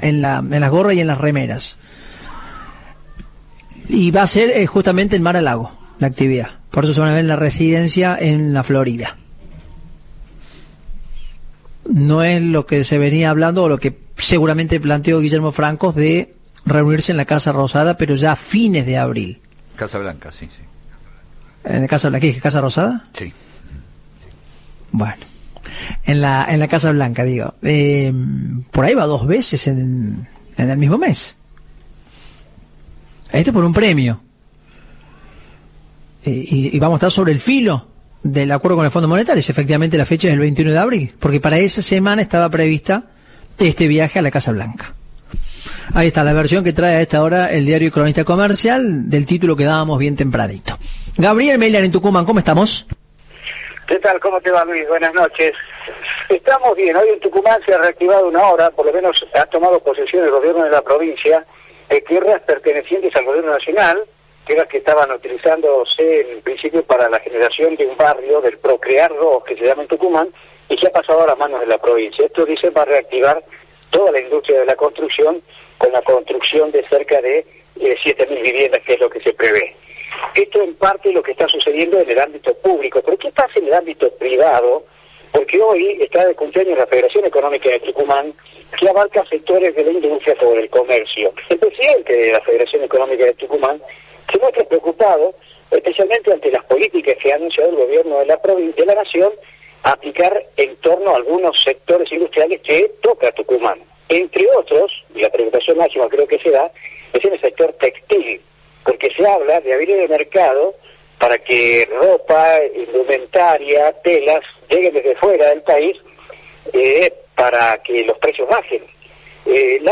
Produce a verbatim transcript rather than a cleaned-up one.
en la en las gorras y en las remeras. Y va a ser eh, justamente en Mar a Lago la actividad. Por eso se van a ver en la residencia en la Florida. No es lo que se venía hablando o lo que seguramente planteó Guillermo Franco de reunirse en la Casa Rosada, pero ya a fines de abril. Casa Blanca, sí, sí. ¿En la Casa Blanca? ¿Qué? ¿Casa Rosada? Sí. Bueno, en la en la Casa Blanca, digo. Eh, por ahí va dos veces en, en el mismo mes. Esto por un premio. Eh, y, y vamos a estar sobre el filo del acuerdo con el Fondo Monetario. Es efectivamente la fecha es el veintiuno de abril, porque para esa semana estaba prevista este viaje a la Casa Blanca. Ahí está la versión que trae a esta hora el diario Cronista Comercial del título que dábamos bien tempranito. Gabriel Melian en Tucumán, ¿cómo estamos? ¿Qué tal? ¿Cómo te va, Luis? Buenas noches. Estamos bien. Hoy en Tucumán se ha reactivado una hora, por lo menos ha tomado posesión el gobierno de la provincia de tierras pertenecientes al gobierno nacional, tierras que estaban utilizándose en principio para la generación de un barrio del Procrear dos, que se llama en Tucumán, y que ha pasado a las manos de la provincia. Esto, dice, va a reactivar toda la industria de la construcción, con la construcción de cerca de eh, siete mil viviendas, que es lo que se prevé. Esto en parte es lo que está sucediendo en el ámbito público, pero ¿qué pasa en el ámbito privado? Porque hoy está de cumpleaños la Federación Económica de Tucumán, que abarca sectores de la industria como el comercio. El presidente de la Federación Económica de Tucumán se muestra preocupado, especialmente ante las políticas que ha anunciado el gobierno de la provincia, de la nación, a aplicar en torno a algunos sectores industriales que toca Tucumán. Entre otros, y la preocupación máxima creo que se da, es en el sector textil, porque se habla de abrir el mercado para que ropa, indumentaria, telas lleguen desde fuera del país eh, para que los precios bajen. Eh, la